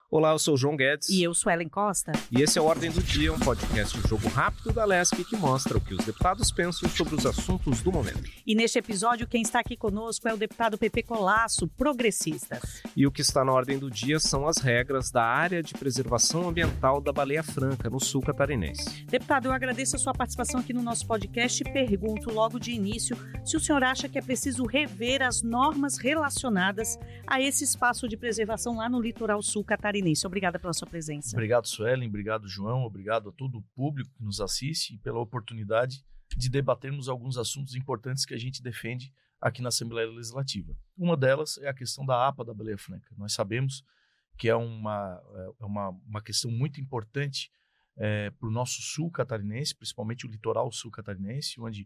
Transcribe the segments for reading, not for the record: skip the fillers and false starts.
Olá, eu sou o João Guedes. E eu sou Ellen Costa. E esse é o Ordem do Dia, um podcast de jogo rápido da Lesc que mostra o que os deputados pensam sobre os assuntos do momento. E neste episódio, quem está aqui conosco é o deputado Pepe Colasso, progressista. E o que está na Ordem do Dia são as regras da área de preservação ambiental da Baleia Franca, no sul catarinense. Deputado, eu agradeço a sua participação aqui no nosso podcast e pergunto logo de início se o senhor acha que é preciso rever as normas relacionadas a esse espaço de preservação lá no litoral sul catarinense. Obrigada pela sua presença. Obrigado, Suelen. Obrigado, João. Obrigado a todo o público que nos assiste e pela oportunidade de debatermos alguns assuntos importantes que a gente defende aqui na Assembleia Legislativa. Uma delas é a questão da APA da Baleia Franca. Nós sabemos que é uma questão muito importante para o nosso sul catarinense, principalmente o litoral sul catarinense, onde,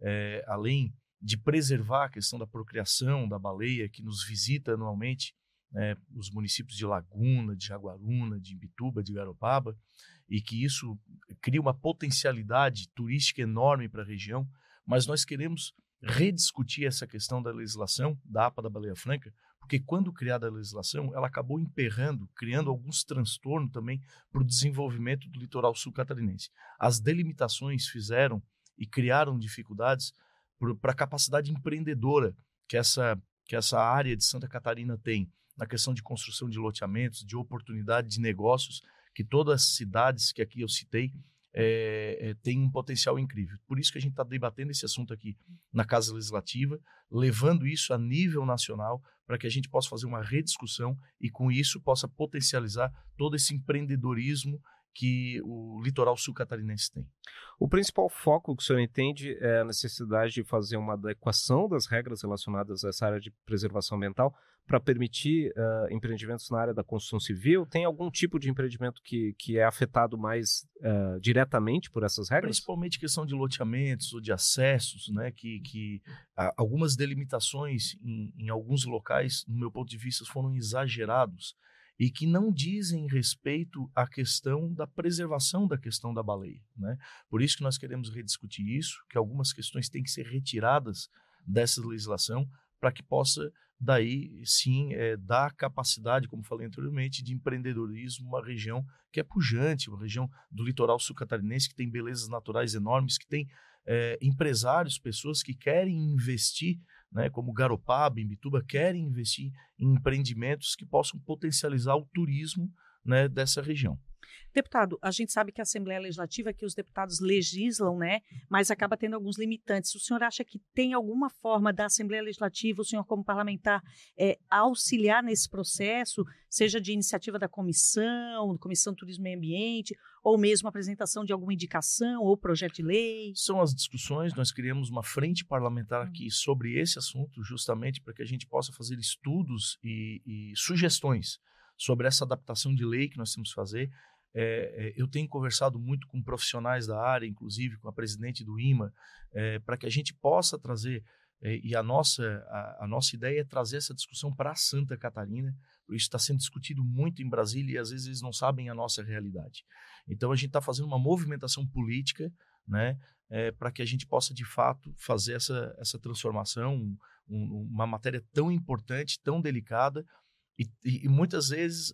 além de preservar a questão da procriação da baleia que nos visita anualmente, os municípios de Laguna, de Jaguaruna, de Imbituba, de Garopaba, e que isso cria uma potencialidade turística enorme para a região, mas nós queremos rediscutir essa questão da legislação da APA da Baleia Franca, porque quando criada a legislação, ela acabou emperrando, criando alguns transtornos também para o desenvolvimento do litoral sul catarinense. As delimitações fizeram e criaram dificuldades para a capacidade empreendedora que essa área de Santa Catarina tem, na questão de construção de loteamentos, de oportunidade de negócios, que todas as cidades que aqui eu citei têm um potencial incrível. Por isso que a gente está debatendo esse assunto aqui na Casa Legislativa, levando isso a nível nacional, para que a gente possa fazer uma rediscussão e, com isso, possa potencializar todo esse empreendedorismo que o litoral sul catarinense tem. O principal foco que o senhor entende é a necessidade de fazer uma adequação das regras relacionadas a essa área de preservação ambiental para permitir empreendimentos na área da construção civil. Tem algum tipo de empreendimento que é afetado mais diretamente por essas regras? Principalmente questão de loteamentos ou de acessos, né, que algumas delimitações em alguns locais, no meu ponto de vista, foram exagerados e que não dizem respeito à questão da preservação da questão da baleia, né? Por isso que nós queremos rediscutir isso, que algumas questões têm que ser retiradas dessa legislação para que possa, daí sim, dar capacidade, como falei anteriormente, de empreendedorismo, uma região que é pujante, uma região do litoral sul catarinense que tem belezas naturais enormes, que tem empresários, pessoas que querem investir, né, como Garopaba, Imbituba, querem investir em empreendimentos que possam potencializar o turismo, né, dessa região. Deputado, a gente sabe que a Assembleia Legislativa, que os deputados legislam, né, mas acaba tendo alguns limitantes. O senhor acha que tem alguma forma da Assembleia Legislativa, o senhor como parlamentar, auxiliar nesse processo, seja de iniciativa da Comissão Turismo e Meio Ambiente, ou mesmo apresentação de alguma indicação ou projeto de lei? São as discussões, nós criamos uma frente parlamentar aqui sobre esse assunto, justamente para que a gente possa fazer estudos e sugestões sobre essa adaptação de lei que nós temos que fazer. Eu tenho conversado muito com profissionais da área, inclusive com a presidente do IMA, para que a gente possa trazer, e a nossa ideia é trazer essa discussão para Santa Catarina. Isso está sendo discutido muito em Brasília e às vezes eles não sabem a nossa realidade. Então a gente está fazendo uma movimentação política, né, para que a gente possa de fato fazer essa transformação, uma matéria tão importante, tão delicada, e muitas vezes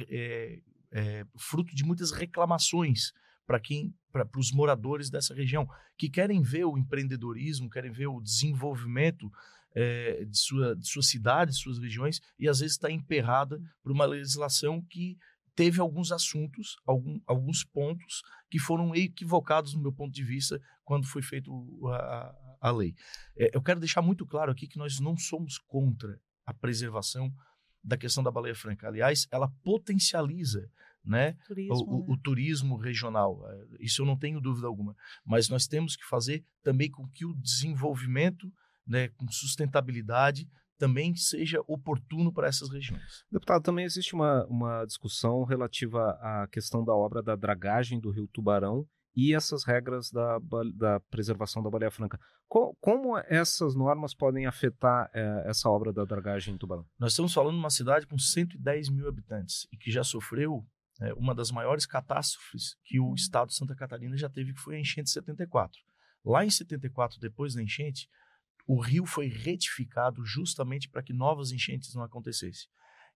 fruto de muitas reclamações para os moradores dessa região, que querem ver o empreendedorismo, querem ver o desenvolvimento de sua cidade, de suas regiões, e às vezes está emperrada por uma legislação que teve alguns assuntos, alguns pontos que foram equivocados no meu ponto de vista quando foi feita a lei. Eu quero deixar muito claro aqui que nós não somos contra a preservação da questão da Baleia Franca. Aliás, ela potencializa, né, o turismo regional. Isso eu não tenho dúvida alguma. Mas nós temos que fazer também com que o desenvolvimento, né, com sustentabilidade, também seja oportuno para essas regiões. Deputado, também existe uma discussão relativa à questão da obra da dragagem do Rio Tubarão e essas regras da preservação da Baleia Franca. Como essas normas podem afetar essa obra da dragagem em Tubarão? Nós estamos falando de uma cidade com 110 mil habitantes e que já sofreu uma das maiores catástrofes que o estado de Santa Catarina já teve, que foi a enchente de 74. Lá em 74, depois da enchente, o rio foi retificado justamente para que novas enchentes não acontecessem.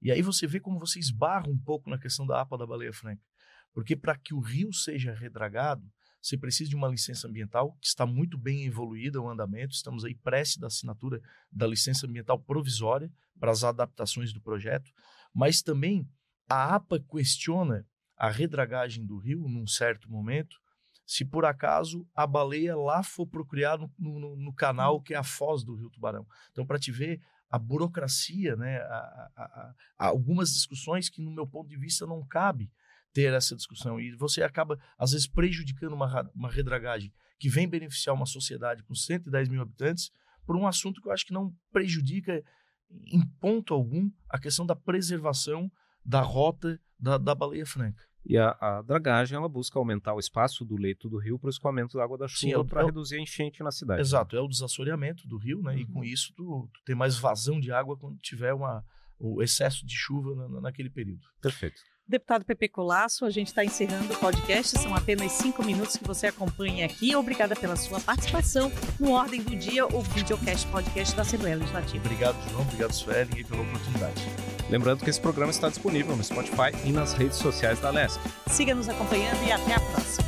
E aí você vê como você esbarra um pouco na questão da APA da Baleia Franca. Porque para que o rio seja redragado, você precisa de uma licença ambiental que está muito bem evoluída o andamento. Estamos aí prestes da assinatura da licença ambiental provisória para as adaptações do projeto. Mas também a APA questiona a redragagem do rio num certo momento, se por acaso a baleia lá for procriar no canal que é a foz do Rio Tubarão. Então, para te ver a burocracia, né, algumas discussões que, no meu ponto de vista, não cabe ter essa discussão. E você acaba, às vezes, prejudicando uma redragagem que vem beneficiar uma sociedade com 110 mil habitantes por um assunto que eu acho que não prejudica em ponto algum a questão da preservação da rota da Baleia Franca. E a dragagem, ela busca aumentar o espaço do leito do rio para o escoamento da água da chuva para reduzir a enchente na cidade. Exato, é o desassoreamento do rio, né? E com isso tu tem mais vazão de água quando tiver o excesso de chuva naquele período. Perfeito. Deputado Pepe Colasso, a gente está encerrando o podcast, são apenas 5 minutos que você acompanha aqui. Obrigada pela sua participação no Ordem do Dia, o videocast podcast da Assembleia Legislativa. Obrigado, João, obrigado, Sueli, pela oportunidade. Lembrando que esse programa está disponível no Spotify e nas redes sociais da Alesc. Siga nos acompanhando e até a próxima.